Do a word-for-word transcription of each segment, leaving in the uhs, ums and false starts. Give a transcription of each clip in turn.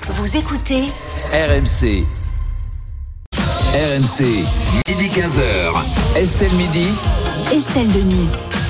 Vous écoutez R M C. R M C, midi quinze heures. Estelle Midi. Estelle Denis.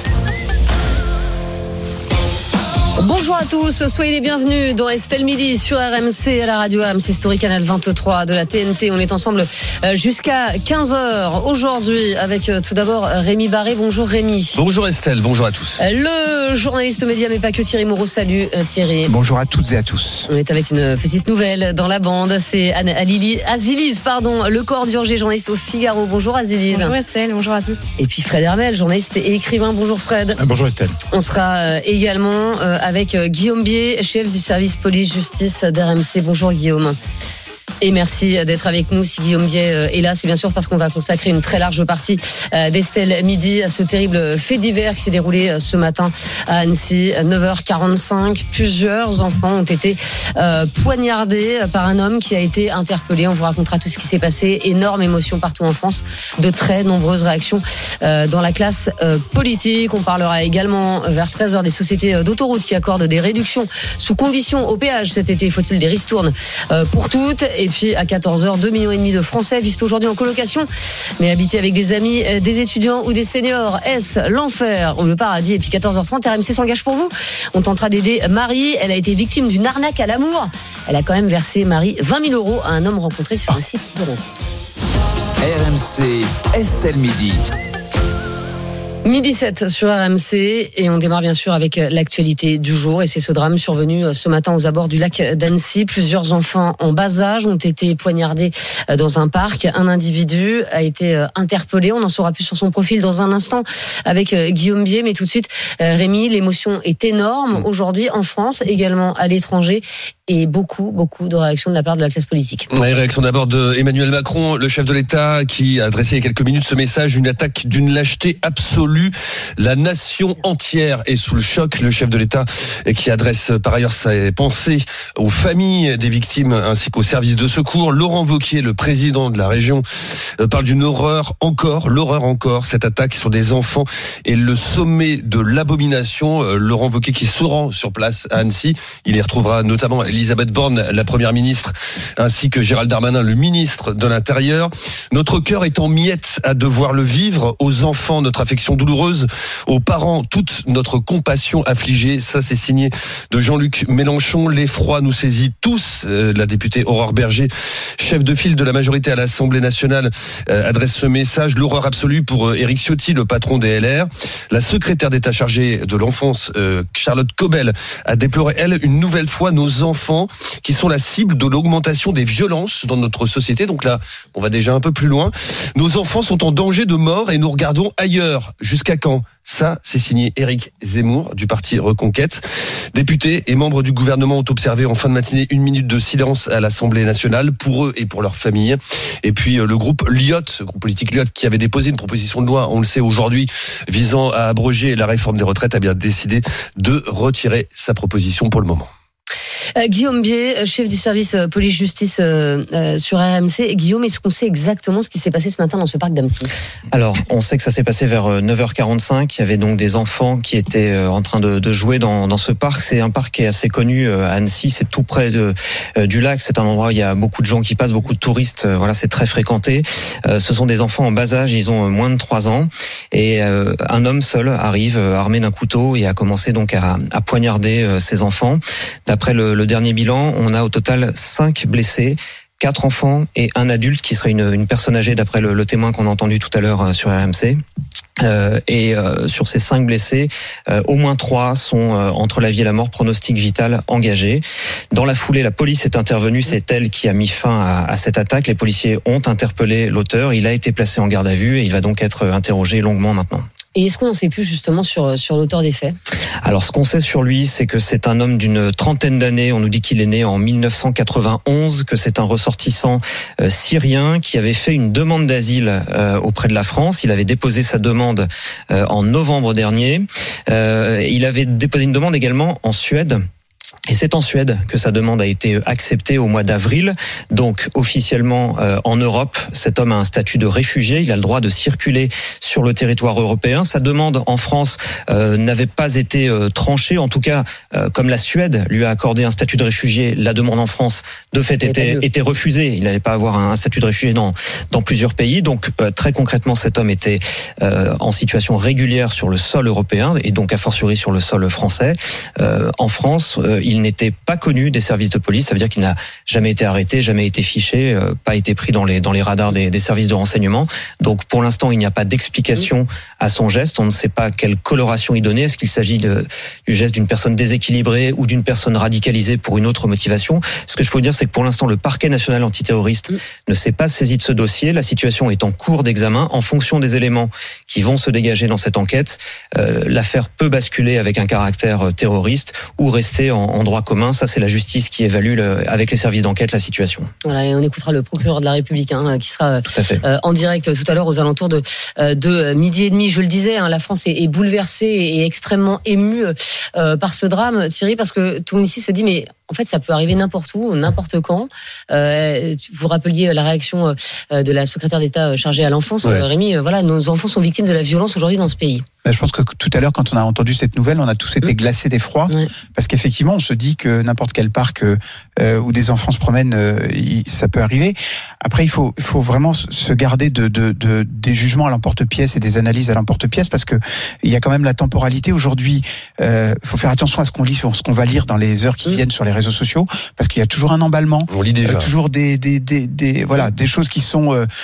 Bonjour à tous, soyez les bienvenus dans Estelle Midi sur R M C, à la radio R M C Story Canal vingt-trois de la T N T. On est ensemble jusqu'à quinze heures aujourd'hui avec tout d'abord Rémi Barré. Bonjour Rémi. Bonjour Estelle, bonjour à tous. Le journaliste média mais pas que Thierry Moreau. Salut Thierry. Bonjour à toutes et à tous. On est avec une petite nouvelle dans la bande, c'est Azilise, pardon, le corps d'Urgé, journaliste au Figaro. Bonjour Azilise. Bonjour Estelle, bonjour à tous. Et puis Fred Hermel, journaliste et écrivain. Bonjour Fred. Bonjour Estelle. On sera également avec Guillaume Bier, chef du service police-justice d'R M C. Bonjour Guillaume. Et merci d'être avec nous. Si Guillaume Bier est là, c'est bien sûr parce qu'on va consacrer une très large partie d'Estelle Midi à ce terrible fait divers qui s'est déroulé ce matin à Annecy, neuf heures quarante-cinq. Plusieurs enfants ont été euh, poignardés par un homme qui a été interpellé. On vous racontera tout ce qui s'est passé. Énorme émotion partout en France. De très nombreuses réactions euh, dans la classe euh, politique. On parlera également vers treize heures des sociétés d'autoroutes qui accordent des réductions sous conditions au péage cet été. Faut-il des ristournes euh, pour toutes? Et puis à quatorze heures, deux virgule cinq millions de Français vivent aujourd'hui en colocation, mais habités avec des amis, des étudiants ou des seniors. Est-ce l'enfer ou le paradis? Et puis quatorze heures trente, R M C s'engage pour vous. On tentera d'aider Marie. Elle a été victime d'une arnaque à l'amour. Elle a quand même versé, Marie, vingt mille euros à un homme rencontré sur un site de rencontre. R M C, Estelle Midi. Midi sept sur R M C et on démarre bien sûr avec l'actualité du jour et c'est ce drame survenu ce matin aux abords du lac d'Annecy. Plusieurs enfants en bas âge ont été poignardés dans un parc. Un individu a été interpellé. On en saura plus sur son profil dans un instant avec Guillaume Bier. Mais tout de suite, Rémi, l'émotion est énorme aujourd'hui en France, également à l'étranger. Et beaucoup, beaucoup de réactions de la part de la classe politique. Ouais, réaction d'abord de Emmanuel Macron, le chef de l'État, qui a adressé il y a quelques minutes ce message, une attaque d'une lâcheté absolue. La nation entière est sous le choc. Le chef de l'État qui adresse par ailleurs ses pensées aux familles des victimes ainsi qu'aux services de secours. Laurent Wauquiez, le président de la région, parle d'une horreur encore, l'horreur encore. Cette attaque sur des enfants est le sommet de l'abomination. Laurent Wauquiez qui se rend sur place à Annecy. Il y retrouvera notamment Elisabeth Borne, la première ministre, ainsi que Gérald Darmanin, le ministre de l'Intérieur. Notre cœur est en miettes à devoir le vivre. Aux enfants, notre affection douloureuse. Aux parents, toute notre compassion affligée. Ça, c'est signé de Jean-Luc Mélenchon. L'effroi nous saisit tous. Euh, la députée Aurore Berger, chef de file de la majorité à l'Assemblée nationale, euh, adresse ce message. L'horreur absolue pour euh, Éric Ciotti, le patron des L R. La secrétaire d'État chargée de l'enfance, euh, Charlotte Cobel, a déploré, elle, une nouvelle fois nos enfants qui sont la cible de l'augmentation des violences dans notre société. Donc là, on va déjà un peu plus loin. Nos enfants sont en danger de mort et nous regardons ailleurs. Jusqu'à quand? Ça, c'est signé Éric Zemmour du parti Reconquête. Députés et membres du gouvernement ont observé en fin de matinée une minute de silence à l'Assemblée nationale pour eux et pour leurs familles. Et puis le groupe Lyot, le groupe politique Lyot, qui avait déposé une proposition de loi, on le sait aujourd'hui, visant à abroger la réforme des retraites, a bien décidé de retirer sa proposition pour le moment. Euh, Guillaume Bier, chef du service police-justice euh, euh, sur R M C. Guillaume, est-ce qu'on sait exactement ce qui s'est passé ce matin dans ce parc d'Annecy? Alors, on sait que ça s'est passé vers neuf heures quarante-cinq. Il y avait donc des enfants qui étaient en train de, de jouer dans, dans ce parc. C'est un parc qui est assez connu à Annecy. C'est tout près de, euh, du lac. C'est un endroit où il y a beaucoup de gens qui passent, beaucoup de touristes. Voilà, c'est très fréquenté. Euh, ce sont des enfants en bas âge. Ils ont moins de trois ans. Et euh, un homme seul arrive, armé d'un couteau, et a commencé donc à, à poignarder euh, ces enfants. D'après le, le dernier bilan, on a au total cinq blessés, quatre enfants et un adulte qui serait une, une personne âgée d'après le, le témoin qu'on a entendu tout à l'heure sur R M C. Euh, et euh, sur ces cinq blessés, euh, au moins trois sont euh, entre la vie et la mort, pronostic vital engagé. Dans la foulée, la police est intervenue, c'est elle qui a mis fin à, à cette attaque. Les policiers ont interpellé l'auteur, il a été placé en garde à vue et il va donc être interrogé longuement maintenant. Et est-ce qu'on n'en sait plus justement sur, sur l'auteur des faits? Alors, ce qu'on sait sur lui, c'est que c'est un homme d'une trentaine d'années. On nous dit qu'il est né en mille neuf cent quatre-vingt-onze, que c'est un ressortissant euh, syrien qui avait fait une demande d'asile euh, auprès de la France. Il avait déposé sa demande euh, en novembre dernier. Euh, il avait déposé une demande également en Suède. Et c'est en Suède que sa demande a été acceptée au mois d'avril. Donc officiellement euh, en Europe, cet homme a un statut de réfugié. Il a le droit de circuler sur le territoire européen. Sa demande en France euh, n'avait pas été euh, tranchée. En tout cas, euh, comme la Suède lui a accordé un statut de réfugié, la demande en France de fait était, était refusée. Il n'allait pas avoir un statut de réfugié dans, dans plusieurs pays. Donc euh, très concrètement, cet homme était euh, en situation régulière sur le sol européen et donc a fortiori sur le sol français. Euh, en France, euh, il n'était pas connu des services de police, ça veut dire qu'il n'a jamais été arrêté, jamais été fiché, euh, pas été pris dans les dans les radars des, des services de renseignement. Donc pour l'instant, il n'y a pas d'explication à son geste. On ne sait pas quelle coloration y donner. Est-ce qu'il s'agit de, du geste d'une personne déséquilibrée ou d'une personne radicalisée pour une autre motivation? Ce que je peux vous dire, c'est que pour l'instant, le parquet national antiterroriste mmh. ne s'est pas saisi de ce dossier. La situation est en cours d'examen. En fonction des éléments qui vont se dégager dans cette enquête, euh, l'affaire peut basculer avec un caractère terroriste ou rester en, en droit commun. Ça, c'est la justice qui évalue le, avec les services d'enquête la situation. Voilà, et on écoutera le procureur de la République hein, qui sera euh, en direct tout à l'heure aux alentours de, euh, de midi et demi. Je le disais, hein, la France est, est bouleversée et extrêmement émue euh, par ce drame, Thierry, parce que tout le monde ici se dit mais en fait ça peut arriver n'importe où, n'importe quand. Euh, vous rappeliez la réaction euh, de la secrétaire d'État chargée à l'enfance, ouais. Rémi. Euh, voilà, nos enfants sont victimes de la violence aujourd'hui dans ce pays. Je pense que tout à l'heure, quand on a entendu cette nouvelle, on a tous été glacés d'effroi, ouais. Parce qu'effectivement, on se dit que n'importe quel parc euh, où des enfants se promènent, euh, ça peut arriver. Après, il faut, il faut vraiment se garder de, de, de des jugements à l'emporte-pièce et des analyses à l'emporte-pièce, parce que il y a quand même la temporalité. Aujourd'hui, il euh, faut faire attention à ce qu'on lit, sur ce qu'on va lire dans les heures qui mmh. viennent sur les réseaux sociaux, parce qu'il y a toujours un emballement. On lit déjà. Euh, toujours des, des, des, des, voilà, des choses qui sont euh,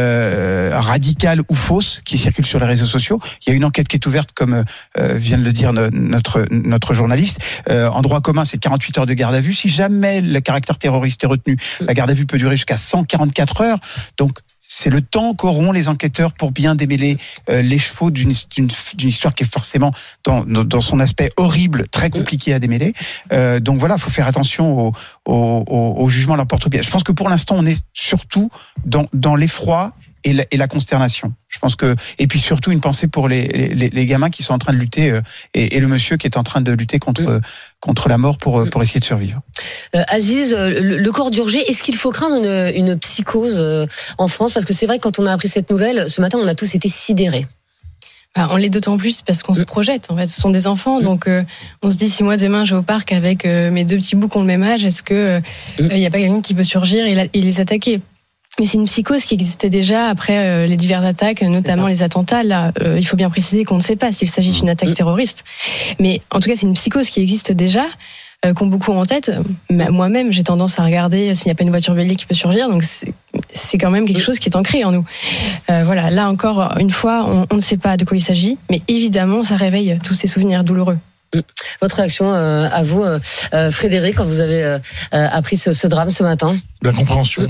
euh, radicales ou fausses qui circulent sur les réseaux sociaux. Il y a une enquête qui est ouverte, comme euh, vient de le dire notre notre journaliste. Euh, en droit commun, c'est quarante-huit heures de garde à vue. Si jamais le caractère terroriste est retenu, la garde à vue peut durer jusqu'à cent quarante-quatre heures. Donc, c'est le temps qu'auront les enquêteurs pour bien démêler euh, les chevaux d'une, d'une, d'une histoire qui est forcément dans, dans son aspect horrible, très compliqué à démêler. Euh, donc voilà, il faut faire attention au, au, au, au jugement à l'emporte-pièce. Je pense que pour l'instant, on est surtout dans, dans l'effroi et la, et la consternation. Je pense que, et puis surtout une pensée pour les, les, les gamins qui sont en train de lutter euh, et, et le monsieur qui est en train de lutter contre, mmh. contre la mort pour, pour essayer de survivre. Euh, Aziz, le, le corps d'Urgé, est-ce qu'il faut craindre une, une psychose euh, en France? Parce que c'est vrai que quand on a appris cette nouvelle, ce matin, on a tous été sidérés. Bah, on l'est d'autant plus parce qu'on mmh. se projette. En fait, ce sont des enfants, mmh. donc euh, on se dit si moi demain je vais au parc avec euh, mes deux petits bouts qui ont le même âge, est-ce que il euh, mmh. y a pas quelqu'un qui peut surgir et, la, et les attaquer? Mais c'est une psychose qui existait déjà après euh, les diverses attaques, notamment les attentats. Là, euh, il faut bien préciser qu'on ne sait pas s'il s'agit d'une attaque terroriste. Mais en tout cas, c'est une psychose qui existe déjà, euh, qu'ont beaucoup en tête. Moi-même, j'ai tendance à regarder s'il n'y a pas une voiture bélier qui peut surgir. Donc, c'est, c'est quand même quelque chose qui est ancré en nous. Euh, voilà, là encore, une fois, on, on ne sait pas de quoi il s'agit. Mais évidemment, ça réveille tous ces souvenirs douloureux. Votre réaction euh, à vous, euh, Frédéric, quand vous avez euh, appris ce, ce drame ce matin? L'incompréhension.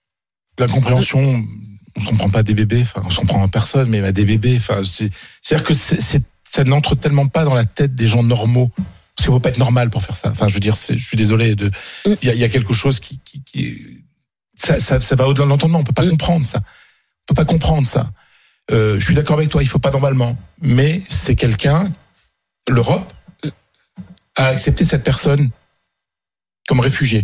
La compréhension, on ne se comprend pas des bébés, enfin, on ne se comprend à personne, mais à des bébés, enfin, c'est, c'est-à-dire que c'est, c'est, ça n'entre tellement pas dans la tête des gens normaux, parce qu'il ne faut pas être normal pour faire ça. Enfin, je veux dire, c'est, je suis désolé, de, il y a, il y a quelque chose qui, qui, qui ça, ça, ça va au-delà de l'entendement, on ne peut pas mm. comprendre ça. On ne peut pas comprendre ça. Euh, je suis d'accord avec toi, il ne faut pas d'emballement, mais c'est quelqu'un, l'Europe a accepté cette personne comme réfugié.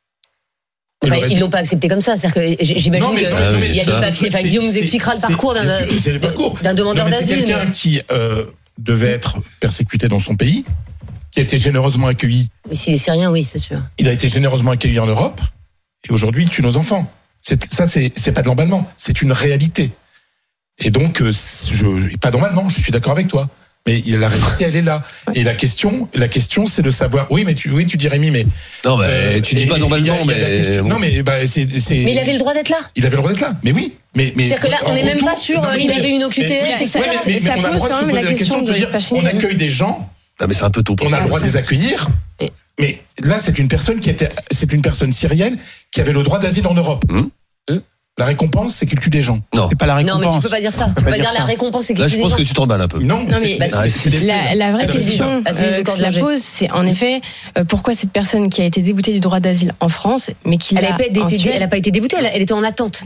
Enfin, ils l'ont pas accepté comme ça, c'est-à-dire que j'imagine qu'il y a des papiers. Enfin, Guillaume nous expliquera le parcours d'un, d'un demandeur non, d'asile. C'est quelqu'un mais... qui euh, devait être persécuté dans son pays, qui a été généreusement accueilli. Mais s'il est syrien, oui, c'est sûr. Il a été généreusement accueilli en Europe, et aujourd'hui, il tue nos enfants. C'est, ça, c'est, c'est pas de l'emballement, c'est une réalité. Et donc, euh, je, pas d'emballement, je suis d'accord avec toi. Mais la réalité, elle est là. Et la question, la question, c'est de savoir. Oui, mais tu, oui, tu dis Rémi, mais non, mais euh, tu dis pas normalement. Mais non, mais bah, c'est, c'est. Mais il avait le droit d'être là. Il avait le droit d'être là. Mais oui, mais mais. C'est-à-dire que là, on n'est même pas sûr. Il avait une O Q T F, et cetera. Mais, mais, mais, mais on a le droit de se poser la question de dire, on accueille des gens. Non, mais c'est un peu tôt pour on ça. On a le droit de les accueillir. Mais là, c'est une personne qui était, c'est une personne syrienne qui avait le droit d'asile en Europe. Hum. La récompense, c'est qu'il tue des gens. Non, c'est pas la récompense. Non, mais tu peux pas dire ça. Tu peux pas dire la récompense, c'est qu'il tue des gens. Là, je pense que tu t'emballes un peu. Non, non mais bah, c'est, c'est, c'est la, la vraie question euh, que je la pose, c'est en effet euh, pourquoi cette personne qui a été déboutée du droit d'asile en France, mais qui elle n'a pas été, elle a pas été déboutée, elle, elle était en attente. Ouais.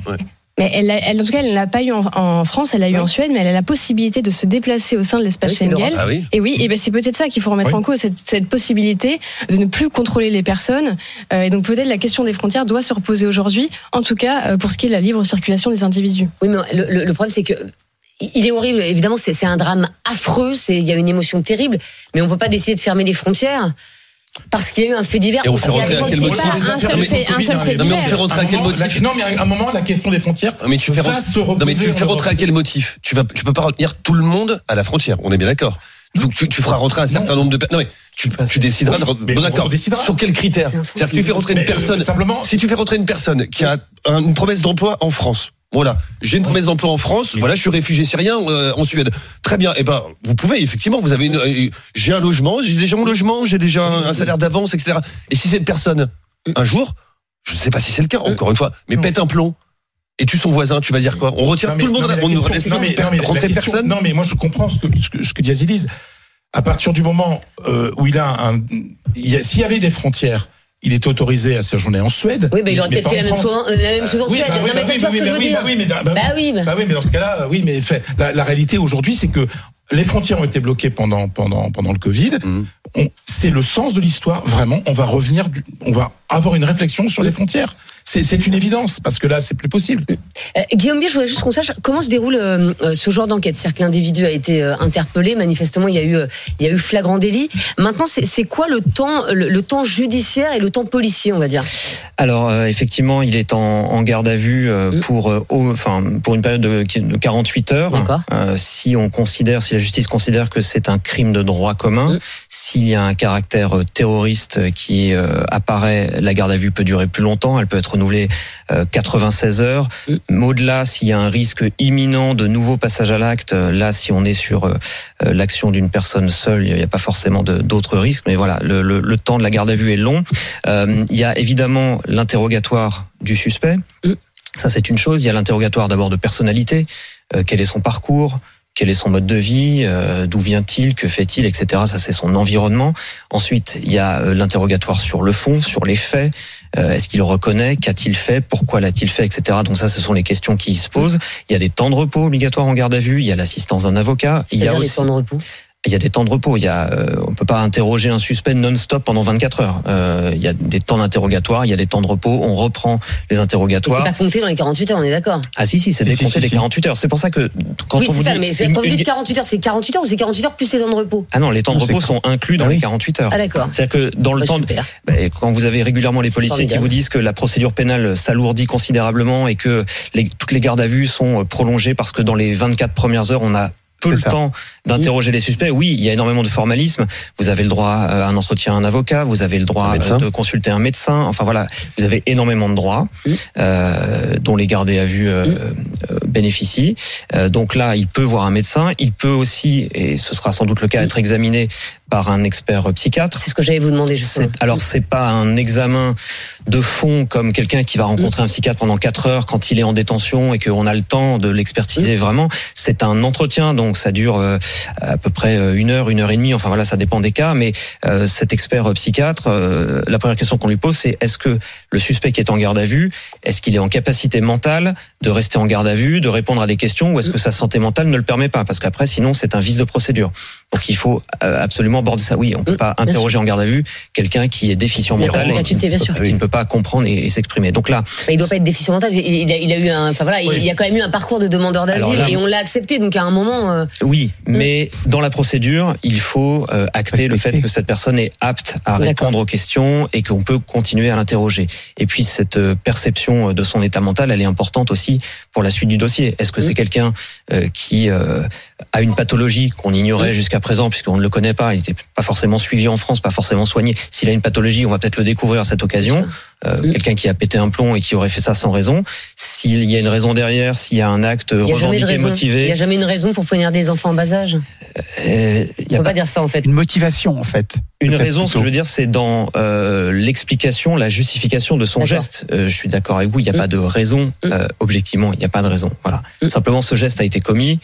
Mais elle, a, elle, en tout cas, elle l'a pas eu en, en France, elle l'a eu oui. en Suède, mais elle a la possibilité de se déplacer au sein de l'espace oui, Schengen. Ah oui. Et oui, et ben c'est peut-être ça qu'il faut remettre oui. en cause, cette, cette possibilité de ne plus contrôler les personnes. Euh, et donc peut-être la question des frontières doit se reposer aujourd'hui, en tout cas euh, pour ce qui est de la libre circulation des individus. Oui, mais le, le, le problème, c'est que il est horrible. Évidemment, c'est, c'est un drame affreux. C'est, il y a une émotion terrible, mais on peut pas décider de fermer les frontières. Parce qu'il y a eu un fait divers. Et on fait rentrer à quel C'est motif pas un seul fait, un seul fait Non, mais on divers. fait rentrer à quel motif? Non, mais à un moment, la question des frontières Mais tu fais va rentrer, se reposer. non, mais tu fais en rentrer à quel motif? Tu vas, tu peux pas retenir tout le monde à la frontière. On est bien d'accord. Donc tu, tu feras rentrer un certain Non. nombre de personnes. Non, mais tu, tu décideras Oui, de. mais Bon, on d'accord. décidera. Sur quels critères? C'est-à-dire que tu fais rentrer une Mais, euh, personne. simplement- Si tu fais rentrer une personne qui a un- une promesse d'emploi en France. Voilà, j'ai une promesse d'emploi en France. Oui. Voilà, je suis réfugié syrien euh, en Suède. Très bien. Eh ben, vous pouvez effectivement. Vous avez une. euh, j'ai un logement. J'ai déjà mon logement. J'ai déjà un, un salaire d'avance, et cetera. Et si cette personne, un jour, je ne sais pas si c'est le cas. Encore une fois, mais Non. pète un plomb. Et tu son voisin, tu vas dire quoi? On retire Non, mais- tout le monde. non, mais la On ne question- laisse non, mais- non, mais la rentrer question- personne. Non, mais moi je comprends ce que, ce que, ce que dit Azilise. À partir du moment euh, où il a un, il y a, s'il y avait des frontières, il était autorisé à séjourner en Suède. Oui, mais il aurait mais peut-être pas fait la en même France. chose, la même chose en Oui, Suède. bah oui, non, mais bah tu oui, vois bah ce que oui, je veux bah dire. oui, bah oui, mais, bah, Bah oui, bah. bah oui, mais dans ce cas-là, oui, mais fait, la, la réalité aujourd'hui, c'est que les frontières ont été bloquées pendant pendant pendant le Covid. Mmh. On, c'est le sens de l'histoire. Vraiment, on va revenir, du, on va avoir une réflexion sur les frontières. C'est, c'est une évidence parce que là, c'est plus possible. Euh, Guillaume Bier, je voudrais juste qu'on sache comment se déroule euh, ce genre d'enquête. C'est-à-dire que l'individu a été euh, interpellé, manifestement il y a eu, euh, il y a eu flagrant délit. Maintenant, c'est, c'est quoi le temps, le, le temps judiciaire et le temps policier, on va dire? Alors euh, effectivement, il est en, en garde à vue euh, Mm. pour, euh, au, enfin pour une période de, de quarante-huit heures. D'accord. Euh, si on considère, si la justice considère que c'est un crime de droit commun, Mm. s'il y a un caractère euh, terroriste qui euh, apparaît, la garde à vue peut durer plus longtemps. Elle peut être renouvelée euh, quatre-vingt-seize heures. Mm. Mais au-delà, s'il y a un risque imminent de nouveau passage à l'acte, euh, là, si on est sur euh, euh, l'action d'une personne seule, il n'y a pas forcément de, d'autres risques. Mais voilà, le, le, le temps de la garde à vue est long. Euh, il y a évidemment l'interrogatoire du suspect. Mm. Ça, c'est une chose. Il y a l'interrogatoire d'abord de personnalité. Euh, quel est son parcours? Quel est son mode de vie? euh, D'où vient-il? Que fait-il? Etc. Ça, c'est son environnement. Ensuite, il y a euh, l'interrogatoire sur le fond, sur les faits. Euh, est-ce qu'il reconnaît? Qu'a-t-il fait? Pourquoi l'a-t-il fait? Etc. Donc ça, ce sont les questions qui se posent. Il y a des temps de repos obligatoires en garde à vue. Il y a l'assistance d'un avocat. Il y a C'est-à-dire les aussi... temps de repos. Il y a des temps de repos. Il y a, euh, on peut pas interroger un suspect non-stop pendant vingt-quatre heures. Euh, il y a des temps d'interrogatoire, il y a des temps de repos. On reprend les Et interrogatoires. c'est pas compté dans les quarante-huit heures, on est d'accord? Ah si si, c'est Si, décompté si, des si. quarante-huit heures. C'est pour ça que quand Oui, on c'est vous ça, dit mais une- quand vous une- dites quarante-huit heures, c'est quarante-huit heures ou c'est quarante-huit heures plus les temps de repos? ah non, les temps de Non, c'est repos sont inclus dans Ah les oui. quarante-huit heures. Ah d'accord. C'est-à-dire que dans le Bah, temps, de- super. bah, quand vous avez régulièrement les C'est policiers qui formidable. vous disent que la procédure pénale s'alourdit considérablement et que les, toutes les gardes à vue sont prolongées parce que dans les vingt-quatre premières heures, on a peu C'est le ça. temps d'interroger les suspects. Oui, il y a énormément de formalisme. Vous avez le droit à un entretien à un avocat, vous avez le droit Un médecin. de consulter un médecin. Enfin voilà, vous avez énormément de droits Mm. euh, dont les gardés à vue euh, Mm. euh, bénéficient. Euh, donc là, il peut voir un médecin. Il peut aussi, et ce sera sans doute le cas, Mm. être examiné par un expert psychiatre. C'est ce que j'allais vous demander justement. C'est- alors c'est pas un examen de fond comme quelqu'un qui va rencontrer un psychiatre pendant quatre heures quand il est en détention et qu'on a le temps de l'expertiser vraiment. C'est un entretien, donc ça dure euh, à peu près une heure, une heure et demie. Enfin voilà, ça dépend des cas. Mais euh, cet expert psychiatre, euh, la première question qu'on lui pose, c'est est-ce que le suspect qui est en garde à vue, est-ce qu'il est en capacité mentale de rester en garde à vue, de répondre à des questions, ou est-ce que sa santé mentale ne le permet pas? Parce qu'après, sinon, c'est un vice de procédure. Donc il faut euh, absolument aborder ça. Oui, on peut Mm, pas bien interroger en garde à vue quelqu'un qui est déficient Il n'a pas mental ses et facultés, bien sûr. qui ne peut pas comprendre et, et s'exprimer. Donc là, Mais il doit pas être déficient mental. Il, il a, il a eu un, enfin voilà, Oui. il y a quand même eu un parcours de demandeur d'asile Alors là, et on l'a accepté. Donc à un moment, euh, oui, mais dans la procédure, il faut euh, acter le fait Respecter. que cette personne est apte à D'accord. répondre aux questions et qu'on peut continuer à l'interroger. Et puis cette euh, perception de son état mental, elle est importante aussi pour la suite du dossier. Est-ce que Mm. c'est quelqu'un euh, qui euh, a une pathologie qu'on ignorait Mm. jusqu'à présent puisqu'on ne le connaît pas, il n'était pas forcément suivi en France, pas forcément soigné. S'il a une pathologie, on va peut-être le découvrir à cette occasion. Euh, Mm. Quelqu'un qui a pété un plomb et qui aurait fait ça sans raison. S'il y a une raison derrière, s'il y a un acte il n'y a jamais de revendiqué, raison. Il motivé, n'y a jamais une raison pour poignarder des enfants en bas âge. euh, il On y a peut pas pas dire ça en fait. Une motivation, en fait. une Peut-être raison. Ce que plutôt. je veux dire, c'est dans euh, l'explication, la justification de son D'accord. geste. Euh, je suis d'accord avec vous. Il n'y a Mm. pas de raison. Mm. Euh, objectivement, il n'y a pas de raison. Voilà. Mm. Simplement, ce geste a été commis.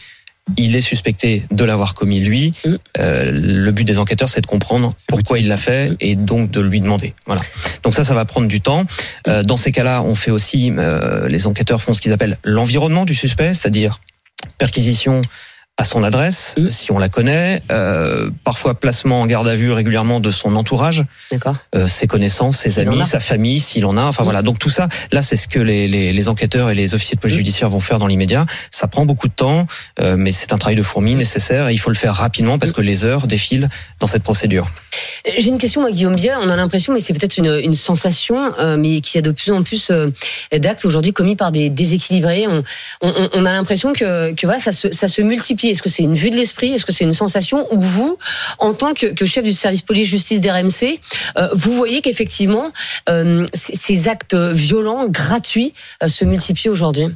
il est suspecté de l'avoir commis lui. Mmh. Euh, le but des enquêteurs, c'est de comprendre pourquoi il l'a fait et donc de lui demander. Voilà. Donc ça, ça va prendre du temps. Euh, dans ces cas-là, on fait aussi, euh, les enquêteurs font ce qu'ils appellent l'environnement du suspect, c'est-à-dire perquisition à son adresse, mmh. si on la connaît, euh, parfois placement en garde à vue régulièrement de son entourage, D'accord. Euh, ses connaissances, ses s'il amis, sa famille, s'il en a, enfin mmh. voilà. Donc tout ça, là, c'est ce que les, les, les enquêteurs et les officiers de police mmh. judiciaire vont faire dans l'immédiat. Ça prend beaucoup de temps, euh, mais c'est un travail de fourmi nécessaire et il faut le faire rapidement parce mmh. que les heures défilent dans cette procédure. J'ai une question, moi, Guillaume Biet. On a l'impression, mais c'est peut-être une, une sensation, euh, mais qu'il y a de plus en plus euh, d'actes aujourd'hui commis par des déséquilibrés. On, on, on a l'impression que, que voilà, ça se, ça se multiplie. Est-ce que c'est une vue de l'esprit? Est-ce que c'est une sensation? Ou vous, en tant que, que chef du service police-justice d'R M C, euh, vous voyez qu'effectivement, euh, ces actes violents, gratuits, euh, se multiplient aujourd'hui?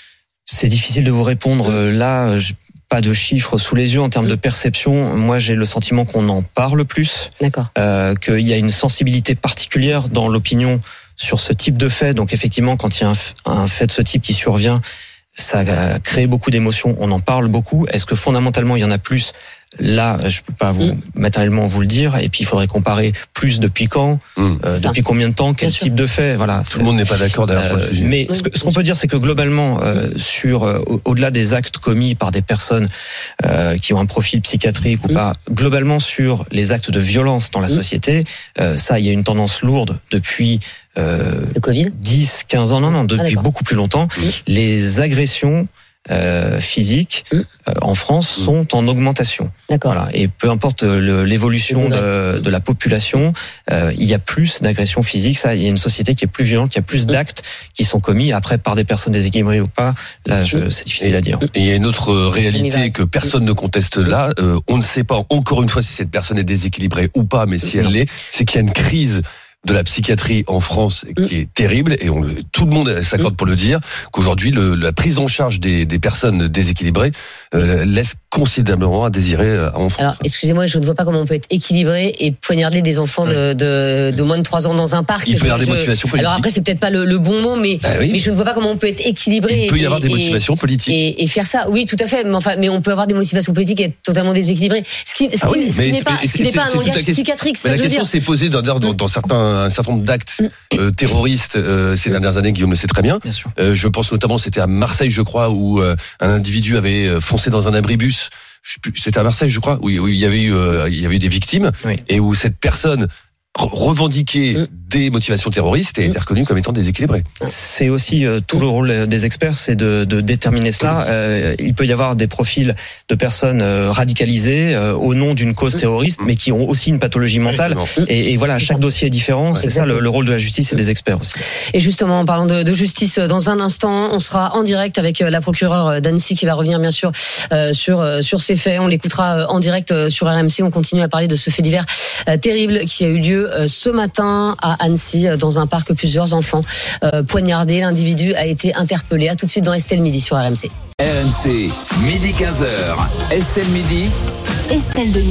C'est difficile de vous répondre. Là, je... pas de chiffres sous les yeux en termes de perception. Moi, j'ai le sentiment qu'on en parle plus. D'accord. Euh, qu'il y a une sensibilité particulière dans l'opinion sur ce type de fait. Donc, effectivement, quand il y a un, un fait de ce type qui survient, ça a créé beaucoup d'émotions. On en parle beaucoup. Est-ce que fondamentalement, il y en a plus? Là, je peux pas vous mmh. matériellement vous le dire. Et puis, il faudrait comparer plus depuis quand, mmh. euh, depuis combien de temps, quel type de fait. Voilà. Tout le monde n'est pas d'accord d'ailleurs. Euh, mais ce, que, ce qu'on peut dire, c'est que globalement, euh, sur euh, au-delà des actes commis par des personnes euh, qui ont un profil psychiatrique mmh. ou pas, globalement sur les actes de violence dans la mmh. société, euh, ça, il y a une tendance lourde depuis. Euh, de Covid dix, quinze ans, non, non, depuis ah, beaucoup plus longtemps. Mmh. Les agressions euh, physiques mmh. euh, en France mmh. sont en augmentation. D'accord. Voilà. Et peu importe le, l'évolution de, de la population, euh, il y a plus d'agressions physiques. Ça, il y a une société qui est plus violente, qui a plus mmh. d'actes qui sont commis après par des personnes déséquilibrées ou pas. Là, je, mmh. c'est difficile et, à dire. Et il y a une autre réalité que personne ne conteste là. Euh, on ne sait pas encore une fois si cette personne est déséquilibrée ou pas, mais si elle l'est, c'est qu'il y a une crise de la psychiatrie en France qui est terrible et on, tout le monde s'accorde pour le dire qu'aujourd'hui le, la prise en charge des, des personnes déséquilibrées euh, laisse considérablement à désirer en France. Alors excusez-moi, je ne vois pas comment on peut être équilibré et poignarder des enfants de, de, de moins de trois ans dans un parc. Il peut y avoir je, des motivations politiques. Alors après c'est peut-être pas le, le bon mot, mais, ah oui. mais je ne vois pas comment on peut être équilibré. Il peut y et, avoir des et, motivations politiques et, et faire ça. Oui, tout à fait. Mais enfin, mais on peut avoir des motivations politiques et être totalement déséquilibré. Ce qui, ce ah qui, oui, ce qui mais, n'est pas, mais, ce qui n'est pas un langage psychiatrique. Mais la question question s'est posée dans, dans, dans certains, un certain nombre d'actes Euh, terroristes euh, ces dernières années, Guillaume le sait très bien. bien sûr. Euh, je pense notamment, c'était à Marseille, je crois, où euh, un individu avait foncé dans un abribus. Je sais plus, c'était à Marseille, je crois, où, où il y avait eu, euh, il y avait eu des victimes, oui. et où cette personne revendiquer mmh. des motivations terroristes et être reconnu comme étant déséquilibré. C'est aussi euh, tout le rôle des experts, c'est de, de déterminer cela. Euh, il peut y avoir des profils de personnes euh, radicalisées euh, au nom d'une cause terroriste, mmh. mais qui ont aussi une pathologie mentale. Et, et voilà, chaque dossier est différent. Ouais, c'est ça le, le rôle de la justice et des experts aussi. Et justement, en parlant de, de justice, dans un instant, on sera en direct avec la procureure d'Annecy qui va revenir bien sûr euh, sur sur ces faits. On l'écoutera en direct sur R M C. On continue à parler de ce fait divers euh, terrible qui a eu lieu ce matin à Annecy, dans un parc. Plusieurs enfants euh, poignardés. L'individu a été interpellé. À tout de suite dans Estelle Midi sur R M C. R M C, midi quinze heures. Estelle Midi. Estelle Denis.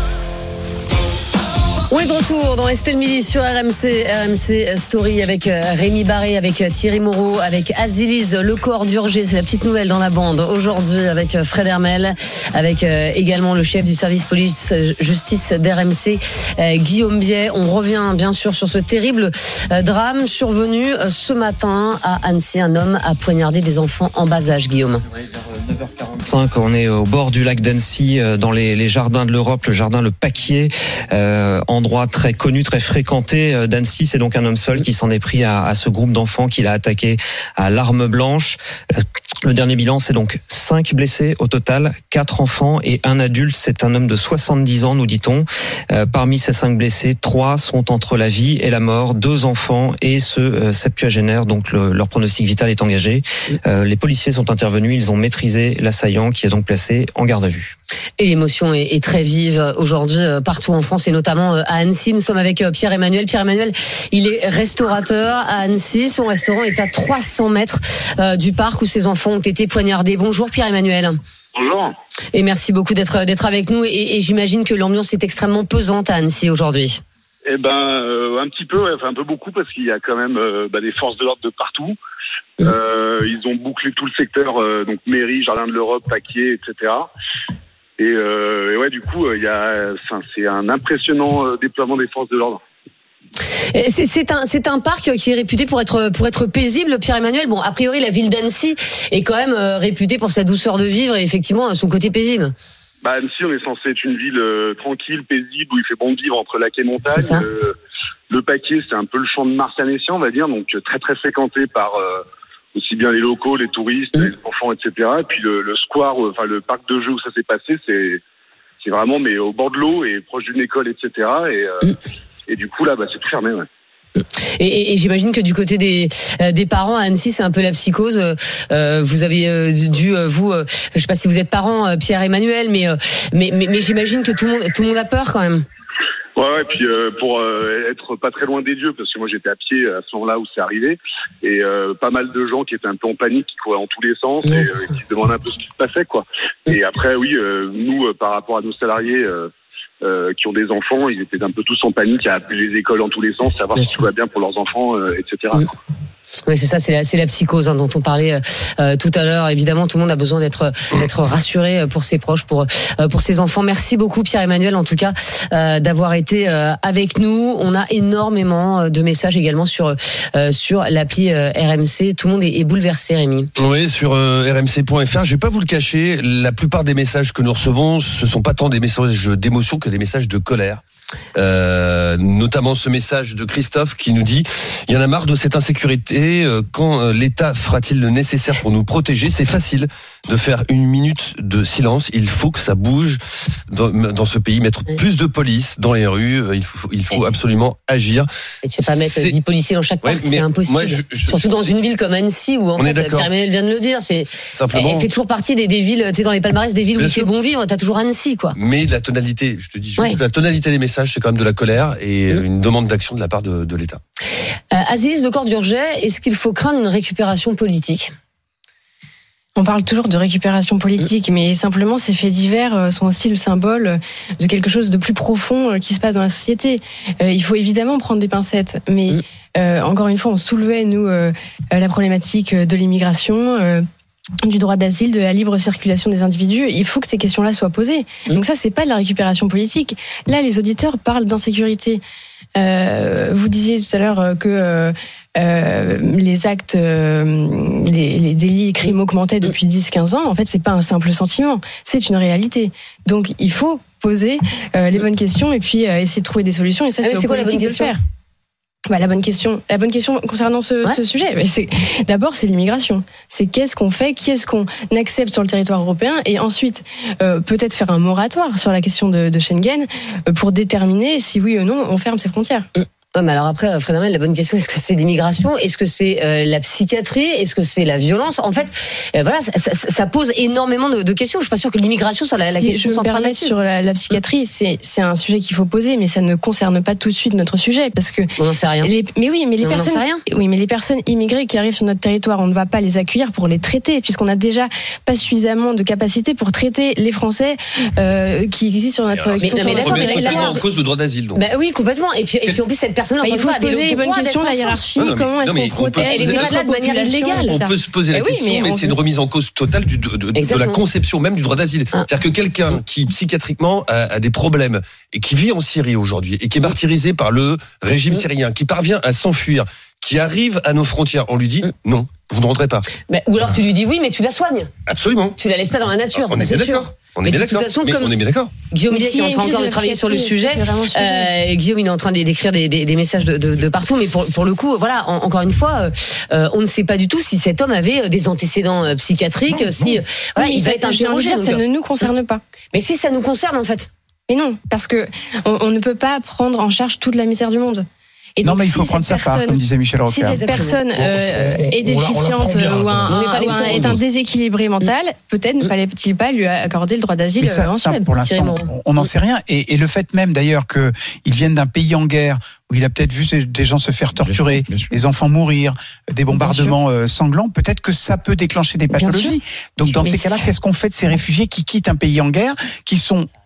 On est de retour dans Estelle Midi sur R M C, R M C Story avec Rémi Barré, avec Thierry Moreau, avec Azilise Le Corps d'Urgé. C'est la petite nouvelle dans la bande aujourd'hui avec Fred Hermel, avec également le chef du service police justice d'R M C, Guillaume Biet. On revient bien sûr sur ce terrible drame survenu ce matin à Annecy. Un homme a poignardé des enfants en bas âge, Guillaume. neuf heures quarante-cinq, on est au bord du lac d'Annecy, dans les, les jardins de l'Europe, le jardin Le Paquier, euh, endroit très connu, très fréquenté d'Annecy. C'est donc un homme seul qui s'en est pris à, à ce groupe d'enfants qu'il a attaqué à l'arme blanche. Le dernier bilan, c'est donc cinq blessés au total, quatre enfants et un adulte. C'est un homme de soixante-dix ans, nous dit-on. Euh, parmi ces cinq blessés, trois sont entre la vie et la mort, deux enfants et ce euh, septuagénaire, donc le, leur pronostic vital est engagé. Euh, les policiers sont intervenus, ils ont maîtrisé l'assaillant qui est donc placé en garde à vue. Et l'émotion est, est très vive aujourd'hui partout en France et notamment à Annecy. Nous sommes avec Pierre-Emmanuel. Pierre-Emmanuel, il est restaurateur à Annecy. Son restaurant est à trois cents mètres euh, du parc où ses enfants ont été poignardés. Bonjour Pierre-Emmanuel. Bonjour. Et merci beaucoup d'être d'être avec nous. Et, et j'imagine que l'ambiance est extrêmement pesante à Annecy aujourd'hui. Eh ben, euh, un petit peu, ouais, enfin un peu beaucoup, parce qu'il y a quand même euh, bah, des forces de l'ordre de partout. Euh, ils ont bouclé tout le secteur, euh, donc mairie, Jardin de l'Europe, Paquier, et cetera. Et, euh, et ouais, du coup, il y a, enfin, c'est un impressionnant euh, déploiement des forces de l'ordre. C'est, c'est un, c'est un parc qui est réputé pour être, pour être paisible, Pierre-Emmanuel. Bon, a priori, la ville d'Annecy est quand même euh, réputée pour sa douceur de vivre et effectivement son côté paisible. Bah, Annecy, on est censé être une ville euh, tranquille, paisible, où il fait bon vivre entre lac et montagne. Euh, le Paquier, c'est un peu le champ de Mars annécien, on va dire, donc très très fréquenté par euh, aussi bien les locaux, les touristes, mmh. les enfants, et cetera. Et puis le, le square, enfin le parc de jeux où ça s'est passé, c'est c'est vraiment mais au bord de l'eau et proche d'une école, et cetera. Et, euh, mmh. et du coup là, bah, c'est tout fermé. Ouais. Et, et, et j'imagine que du côté des euh, des parents à Annecy, c'est un peu la psychose. Euh, vous avez euh, dû euh, vous, euh, je sais pas si vous êtes parent, euh, Pierre-Emmanuel, mais, euh, mais mais mais j'imagine que tout le monde tout le monde a peur quand même. Ouais, ouais, puis euh, pour euh, être pas très loin des lieux, parce que moi j'étais à pied à ce moment-là où c'est arrivé, et euh, pas mal de gens qui étaient un peu en panique, qui couraient en tous les sens, ouais, et euh, qui se demandaient un peu ce qui se passait, quoi. Et après, oui, euh, nous, euh, par rapport à nos salariés euh, euh, qui ont des enfants, ils étaient un peu tous en panique à appeler les écoles en tous les sens, savoir bien si sûr. Tout va bien pour leurs enfants, euh, et cetera. Mmh. Oui, c'est ça, c'est la, c'est la psychose hein, dont on parlait euh, tout à l'heure. Évidemment, tout le monde a besoin d'être d'être rassuré pour ses proches, pour euh, pour ses enfants. Merci beaucoup, Pierre-Emmanuel, en tout cas, euh, d'avoir été euh, avec nous. On a énormément de messages également sur euh, sur l'appli euh, R M C. Tout le monde est, est bouleversé, Rémi. Oui, sur euh, r m c point f r. Je vais pas vous le cacher, la plupart des messages que nous recevons, ce sont pas tant des messages d'émotion que des messages de colère. Euh, notamment ce message de Christophe qui nous dit il y en a marre de cette insécurité, quand l'État fera-t-il le nécessaire pour nous protéger? C'est facile de faire une minute de silence, il faut que ça bouge dans, dans ce pays, mettre plus de police dans les rues, il faut, il faut absolument agir. Et tu vas pas mettre c'est... dix policiers dans chaque parc, ouais, c'est impossible. Moi, je, je, surtout je, dans une ville comme Annecy où en fait, Pierre-Emmanuel vient de le dire, c'est simplement, elle fait toujours partie des, des villes, tu sais, dans les palmarès des villes où il fait bon vivre, t'as toujours Annecy, quoi. Mais la tonalité, je te dis juste, ouais. la tonalité des messages, c'est quand même de la colère et mmh. une demande d'action de la part de, de l'État. Euh, Aziz de Cordurget, est-ce qu'il faut craindre une récupération politique? On parle toujours de récupération politique, mmh. mais simplement ces faits divers sont aussi le symbole de quelque chose de plus profond qui se passe dans la société. Euh, il faut évidemment prendre des pincettes, mais mmh. euh, encore une fois, on soulevait, nous, euh, la problématique de l'immigration, euh, du droit d'asile, de la libre circulation des individus. Il faut que ces questions-là soient posées. Donc ça, c'est pas de la récupération politique. Là, les auditeurs parlent d'insécurité. Euh, vous disiez tout à l'heure que euh, euh, les actes, euh, les, les délits et crimes augmentaient depuis dix à quinze ans. En fait, c'est pas un simple sentiment, c'est une réalité. Donc, il faut poser euh, les bonnes questions et puis euh, essayer de trouver des solutions. Et ça, ah c'est, c'est quoi la bonne question de le faire. Bah, la bonne question, la bonne question concernant ce, ouais. ce sujet, c'est d'abord c'est l'immigration. C'est qu'est-ce qu'on fait, qui est-ce qu'on accepte sur le territoire européen, et ensuite euh, peut-être faire un moratoire sur la question de, de Schengen euh, pour déterminer si oui ou non on ferme ses frontières. Mmh. Non, mais alors après, Fred Hermel, la bonne question, est-ce que c'est l'immigration? Est-ce que c'est euh, la psychiatrie? Est-ce que c'est la violence? En fait, euh, voilà, ça, ça, ça pose énormément de, de questions. Je suis pas sûre que l'immigration soit la, la si question centrale là-dessus. Sur la, la psychiatrie, c'est, c'est un sujet qu'il faut poser, mais ça ne concerne pas tout de suite notre sujet, parce que on n'en sait rien. Les, mais oui, mais les on personnes, n'en sait rien. Oui, mais les personnes immigrées qui arrivent sur notre territoire, on ne va pas les accueillir pour les traiter, puisqu'on a déjà pas suffisamment de capacité pour traiter les Français euh, qui existent sur notre. Alors, mais, mais, mais d'accord, mais là, en cause le droit d'asile, donc. Bah oui, complètement. Et puis, et puis en plus cette personne, bah, il faut se poser les bonnes questions, la hiérarchie, non, comment est-ce qu'on protège les malades de manière illégale? On peut se poser la eh question, oui, mais, mais c'est une remise en cause totale du, de, de, de la conception même du droit d'asile. Ah. C'est-à-dire que quelqu'un qui psychiatriquement a, a des problèmes et qui vit en Syrie aujourd'hui et qui est martyrisé par le régime syrien, qui parvient à s'enfuir, qui arrive à nos frontières, on lui dit non, vous ne rentrez pas. Mais, ou alors tu lui dis oui, mais tu la soignes. Absolument. Tu la laisses pas dans la nature, on ça, est c'est bien sûr. D'accord. On est, bien d'accord. Façon, comme on est bien d'accord. Guillaume qui est en train encore de travailler sur le sujet. Euh, Guillaume il est en train d'écrire des, des, des messages de, de, de partout, mais pour, pour le coup, voilà, en, encore une fois, euh, on ne sait pas du tout si cet homme avait des antécédents psychiatriques, non, si non. Voilà, oui, il va être interrogé. Ça ne nous concerne pas. Mais si ça nous concerne en fait. Mais non, parce que on, on ne peut pas prendre en charge toute la misère du monde. Et non, donc, mais il faut si prendre sa part, comme disait Michel Rocard. Si cette personne euh, est déficiente ou, un, un, ou un, est un déséquilibré mental, mmh. peut-être ne fallait-il pas lui accorder le droit d'asile ça, en ça, Suède. Pour l'instant, on n'en sait rien. Et, et le fait même, d'ailleurs, qu'ils viennent d'un pays en guerre, où il a peut-être vu des gens se faire torturer, bien sûr, bien sûr. les enfants mourir, des bombardements euh, sanglants, peut-être que ça peut déclencher des pathologies. Donc, dans ces cas-là, qu'est-ce qu'on fait de ces réfugiés qui quittent un pays en guerre, qui sont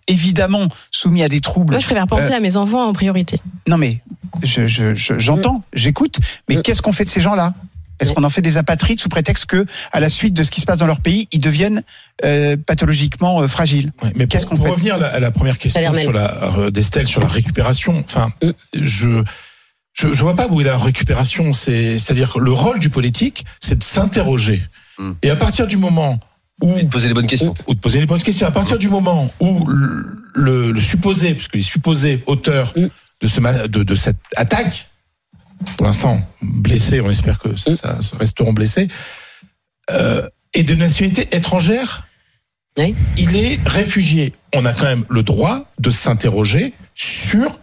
évidemment soumis à des troubles. Moi, je préfère penser euh, à mes enfants en priorité. Non, mais je, je, je, j'entends, mmh. j'écoute, mais mmh. qu'est-ce qu'on fait de ces gens-là ? Est-ce qu'on en fait des apatrides sous prétexte que, à la suite de ce qui se passe dans leur pays, ils deviennent euh, pathologiquement euh, fragiles ? Ouais, mais Qu'est-ce pour, qu'on pour fait ? revenir à la, à la première question sur la, euh, d'Estelle sur la récupération, enfin, mm. je, je je vois pas où est la récupération. C'est, c'est-à-dire que le rôle du politique, c'est de s'interroger. Mm. Et à partir du moment où et de poser les bonnes questions, ou de poser les bonnes questions, à partir mm. du moment où le, le, le supposé, puisque les supposés auteurs mm. de ce de, de cette attaque, pour l'instant blessés, on espère que ça, ça resteront blessés, euh, et de nationalité étrangère, oui. il est réfugié. On a quand même le droit de s'interroger sur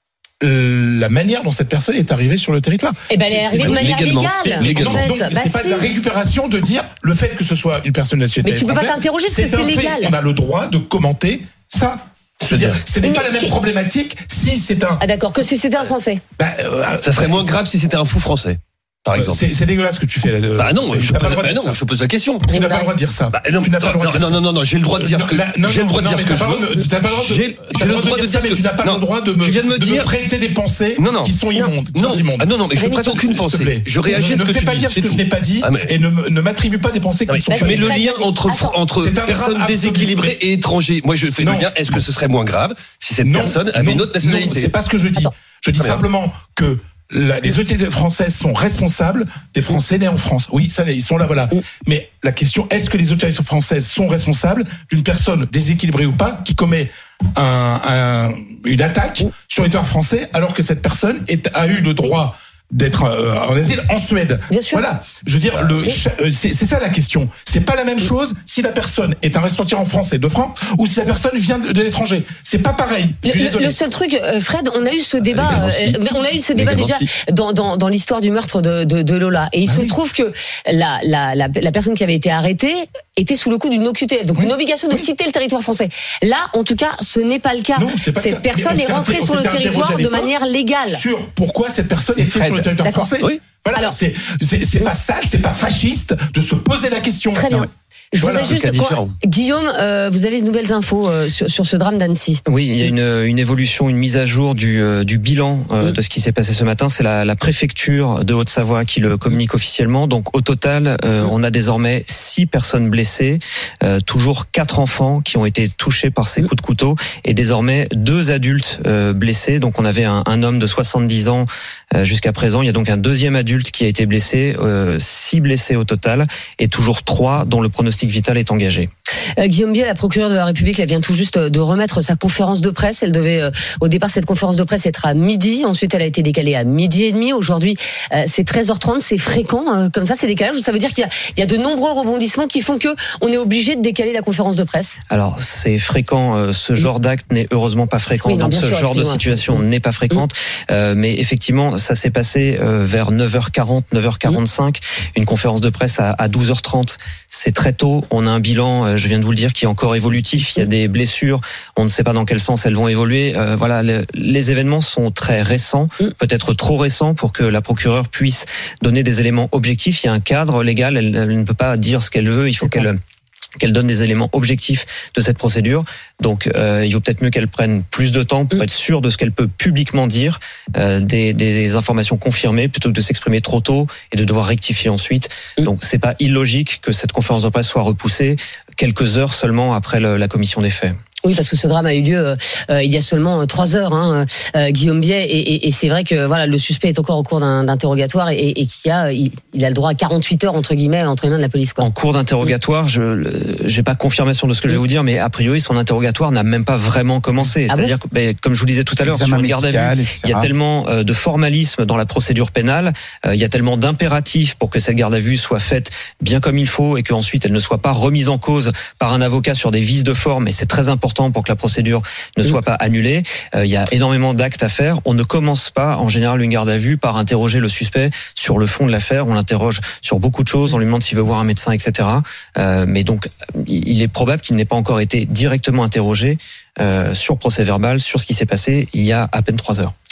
la manière dont cette personne est arrivée sur le territoire. Eh ben, elle est arrivée de manière légale. Légalement. En fait. Donc, bah c'est pas si. de la récupération de dire le fait que ce soit une personne nationale. Mais tu peux pas t'interroger parce que c'est légal. On a le droit de commenter ça. Je veux dire, ce n'est pas la même qu'... problématique si c'est un. Ah d'accord, que si c'était un Français. Bah, euh, ça serait moins grave si c'était un fou français. Par exemple. C'est, c'est dégueulasse ce que tu fais là. Bah non, je pose, bah non je pose la question. Tu n'as pas le droit de dire ça. Bah non, tu n'as pas le droit de dire ça. Non, non, non, j'ai le droit de dire ce que j'ai le droit de dire ce que je veux. Tu n'as pas le droit de j'ai le droit de dire ce que tu n'as pas le droit de me prêter des pensées qui sont immondes. Non, non, non, mais je ne prête aucune pensée. Je réagis à ce que tu dis. Ne fais pas dire ce que je n'ai pas dit et ne m'attribue pas des pensées qui sont. Tu mets le lien entre entre personnes déséquilibrées et étrangers. Moi, je fais le lien. Est-ce que ce serait moins grave si cette personne avait une autre nationalité ? C'est pas ce que je dis. Je dis simplement que La, les autorités françaises sont responsables des Français nés en France. Oui, ça, ils sont là, voilà. Mm. Mais la question, est-ce que les autorités françaises sont responsables d'une personne déséquilibrée ou pas qui commet un, un, une attaque mm. sur le territoire français alors que cette personne est, a eu le droit d'être euh, en asile en Suède. Bien sûr. Voilà. Je veux dire, le, oui. c'est, c'est ça la question. C'est pas la même chose si la personne est un ressortissant français de France ou si la personne vient de, de l'étranger. C'est pas pareil. Je suis le, désolé. le seul truc, Fred, on a eu ce débat, euh, on a eu ce débat déjà dans, dans, dans l'histoire du meurtre de, de, de Lola. Et il ah se oui. trouve que la, la, la, la personne qui avait été arrêtée était sous le coup d'une O Q T F, donc oui. une obligation de oui. quitter le territoire français. Là, en tout cas, ce n'est pas le cas. Non, pas cette le cas. personne est rentrée sur le territoire de manière légale. Sur pourquoi cette personne est sur le territoire D'accord. français. Oui. Voilà. Alors, c'est, c'est, c'est pas sale, c'est pas fasciste de se poser la question. Très bien. Je voilà, voudrais juste, quand, Guillaume, euh, vous avez de nouvelles infos euh, sur, sur ce drame d'Annecy. Oui, il y a une, une évolution, une mise à jour du, euh, du bilan euh, mmh. de ce qui s'est passé ce matin. C'est la, la préfecture de Haute-Savoie qui le communique officiellement. Donc au total, euh, mmh. on a désormais six personnes blessées, euh, toujours quatre enfants qui ont été touchés par ces mmh. coups de couteau et désormais deux adultes euh, blessés. Donc on avait un, un homme de soixante-dix ans euh, jusqu'à présent. Il y a donc un deuxième adulte qui a été blessé, euh, six blessés au total et toujours trois dont le pronostic vital est engagé. Euh, Guillaume Biel, la procureure de la République, elle vient tout juste de remettre sa conférence de presse. Elle devait, euh, au départ, cette conférence de presse être à midi. Ensuite, elle a été décalée à midi et demi. Aujourd'hui, euh, c'est treize heures trente. C'est fréquent, euh, comme ça, c'est décalage. Ça veut dire qu'il y a, il y a de nombreux rebondissements qui font que on est obligé de décaler la conférence de presse. Alors, c'est fréquent. Euh, ce genre d'acte n'est heureusement pas fréquent. Oui, non, donc, ce sûr, genre de situation mmh. n'est pas fréquente. Mmh. Euh, mais effectivement, ça s'est passé euh, vers neuf heures quarante, neuf heures quarante-cinq. Mmh. Une conférence de presse à, à douze heures trente. C'est très tôt. On a un bilan, je viens de vous le dire, qui est encore évolutif. Il y a des blessures. On ne sait pas dans quel sens elles vont évoluer. Euh, voilà, le, les événements sont très récents, peut-être trop récents pour que la procureure puisse donner des éléments objectifs. Il y a un cadre légal. Elle, elle ne peut pas dire ce qu'elle veut. Il faut qu'elle qu'elle donne des éléments objectifs de cette procédure. Donc, euh, il vaut peut-être mieux qu'elle prenne plus de temps pour être sûre de ce qu'elle peut publiquement dire, euh, des, des informations confirmées, plutôt que de s'exprimer trop tôt et de devoir rectifier ensuite. Donc, c'est pas illogique que cette conférence de presse soit repoussée quelques heures seulement après le, la commission des faits. Oui, parce que ce drame a eu lieu euh, il y a seulement trois heures, hein, euh, Guillaume Biet, et, et, et c'est vrai que voilà, le suspect est encore en cours d'un, d'interrogatoire et, et qu'il a, il, il a le droit à quarante-huit heures entre guillemets entre les mains de la police. Quoi. En cours d'interrogatoire, mmh. je j'ai pas confirmation de ce que mmh. je vais vous dire, mais a priori son interrogatoire n'a même pas vraiment commencé. Ah C'est-à-dire bon que, ben, comme je vous disais tout à l'heure, sur une garde à vue, il y a tellement euh, de formalisme dans la procédure pénale, euh, il y a tellement d'impératifs pour que cette garde à vue soit faite bien comme il faut et qu'ensuite elle ne soit pas remise en cause par un avocat sur des vices de forme. Et c'est très important pour que la procédure ne soit pas annulée. Euh, il y a énormément d'actes à faire. On ne commence pas, en général, une garde à vue par interroger le suspect sur le fond de l'affaire. On l'interroge sur beaucoup de choses. On lui demande s'il veut voir un médecin, et cetera. Euh, mais donc, il est probable qu'il n'ait pas encore été directement interrogé euh, sur procès verbal, sur ce qui s'est passé il y a à peine trois heures.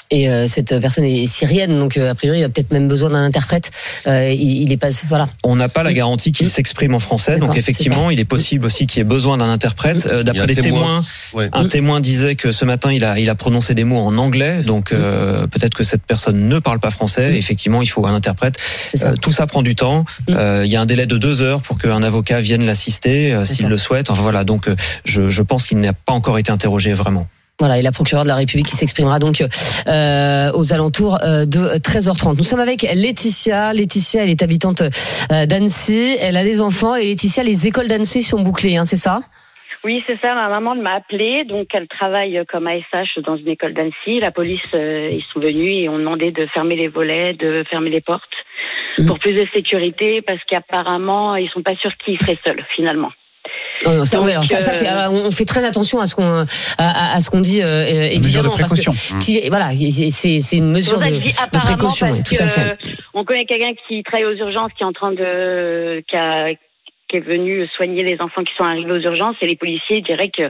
Et euh, cette personne est syrienne, donc euh, a priori, il a peut-être même besoin d'un interprète. Euh, il, il est pas, voilà. On n'a pas la garantie qu'il s'exprime en français, D'accord, donc effectivement, il est possible aussi qu'il y ait besoin d'un interprète. Euh, d'après les témoins, ouais. un témoin disait que ce matin, il a, il a prononcé des mots en anglais, donc euh, peut-être que cette personne ne parle pas français. Et effectivement, il faut un interprète. Ça. Euh, tout ça prend du temps. Euh, il y a un délai de deux heures pour qu'un avocat vienne l'assister, euh, s'il le souhaite. Enfin voilà, donc euh, je, je pense qu'il n'a pas encore été interrogé vraiment. Voilà, et la procureure de la République qui s'exprimera donc euh, aux alentours de treize heures trente. Nous sommes avec Laetitia. Laetitia, elle est habitante d'Annecy. Elle a des enfants et Laetitia, les écoles d'Annecy sont bouclées, hein, c'est ça ? Oui, c'est ça. Ma maman m'a appelée. Donc, elle travaille comme A S H dans une école d'Annecy. La police, euh, ils sont venus et ont demandé de fermer les volets, de fermer les portes mmh. pour plus de sécurité parce qu'apparemment, ils sont pas sûrs qu'ils seraient seuls, finalement. Non, ça, Donc, ouais, alors ça, ça c'est, alors, on fait très attention à ce qu'on à, à, à ce qu'on dit euh, évidemment mesure de précaution. Parce que, qui, voilà, c'est, c'est une mesure de, de précaution, ouais, tout à fait. On connaît quelqu'un qui travaille aux urgences, qui est en train de, qui, a, qui est venu soigner les enfants qui sont arrivés aux urgences, et les policiers diraient qu'il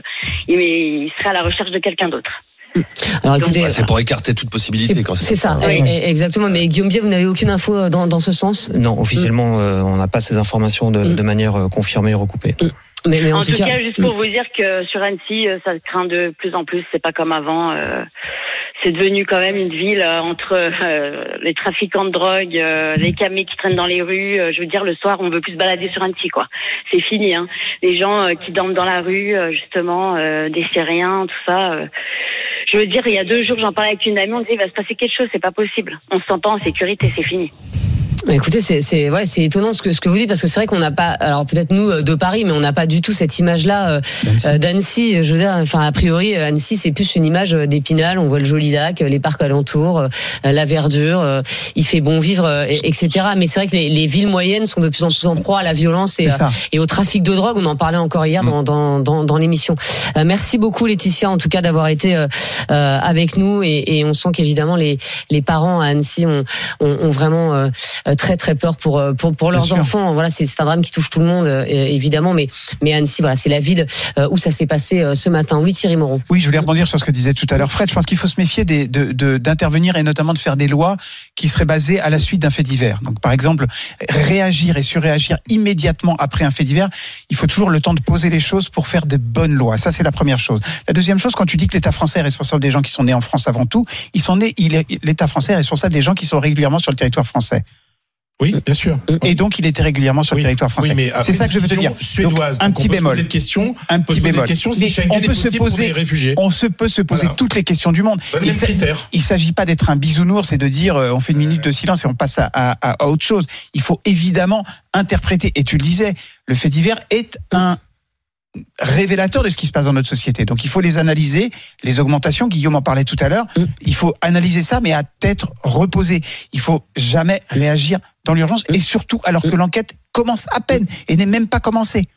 il serait à la recherche de quelqu'un d'autre. Alors écoutez, bah, c'est pour écarter toute possibilité c'est, quand c'est, c'est ça, oui, exactement. Mais Guillaume Bier, vous n'avez aucune info dans, dans ce sens ? Non, officiellement, euh, on n'a pas ces informations de, de manière confirmée et recoupée. Mais, mais en, en tout, tout cas, cas, juste pour vous dire que sur Annecy, ça craint de plus en plus. C'est pas comme avant. Euh, c'est devenu quand même une ville euh, entre euh, les trafiquants de drogue, euh, les camés qui traînent dans les rues. Euh, je veux dire, le soir, on veut plus se balader sur Annecy, quoi. C'est fini, hein. Les gens euh, qui dorment dans la rue, euh, justement, euh, des Syriens, tout ça. Euh, je veux dire, il y a deux jours, j'en parlais avec une amie, on disait, il va se passer quelque chose, c'est pas possible. On se sent pas en sécurité, c'est fini. Écoutez, c'est, c'est, ouais, c'est étonnant ce que, ce que vous dites, parce que c'est vrai qu'on n'a pas, alors peut-être nous de Paris, mais on n'a pas du tout cette image-là euh, d'Annecy. d'Annecy. Je veux dire, enfin, a priori, Annecy, c'est plus une image d'Épinal. On voit le joli lac, les parcs alentours, euh, la verdure, euh, il fait bon vivre, euh, et cetera. Mais c'est vrai que les, les villes moyennes sont de plus en plus en proie à la violence et, euh, et au trafic de drogue. On en parlait encore hier dans, dans, dans, dans l'émission. Euh, merci beaucoup, Laetitia, en tout cas, d'avoir été euh, euh, avec nous. Et, et on sent qu'évidemment, les, les parents à Annecy ont, ont, ont vraiment euh, très très peur pour pour pour leurs enfants. Voilà, c'est c'est un drame qui touche tout le monde, euh, évidemment, mais mais Annecy, voilà, c'est la ville euh, où ça s'est passé euh, ce matin. Oui, Thierry Moreau. Oui, je voulais rebondir sur ce que disait tout à l'heure Fred. Je pense qu'il faut se méfier des, de, de d'intervenir et notamment de faire des lois qui seraient basées à la suite d'un fait divers. Donc, par exemple, réagir et surréagir immédiatement après un fait divers. Il faut toujours le temps de poser les choses pour faire des bonnes lois. Ça, c'est la première chose. La deuxième chose, quand tu dis que l'État français est responsable des gens qui sont nés en France avant tout, ils sont nés. Il est, l'État français est responsable des gens qui sont régulièrement sur le territoire français. Oui, bien sûr. Et donc, il était régulièrement sur oui, le territoire français. Oui, mais c'est ça que je veux te dire. Suédoise, donc, un petit bémol. Question, un petit bémol. Question, si on peut se poser, on se peut se poser voilà. toutes les questions du monde. Il ne s'agit pas d'être un bisounours et de dire euh, on fait une minute de silence et on passe à, à, à autre chose. Il faut évidemment interpréter. Et tu le disais, le fait divers est un révélateur de ce qui se passe dans notre société. Donc il faut les analyser, les augmentations, Guillaume en parlait tout à l'heure, mmh. il faut analyser ça mais à tête reposée. Il faut jamais réagir dans l'urgence et surtout alors que l'enquête commence à peine et n'est même pas commencée.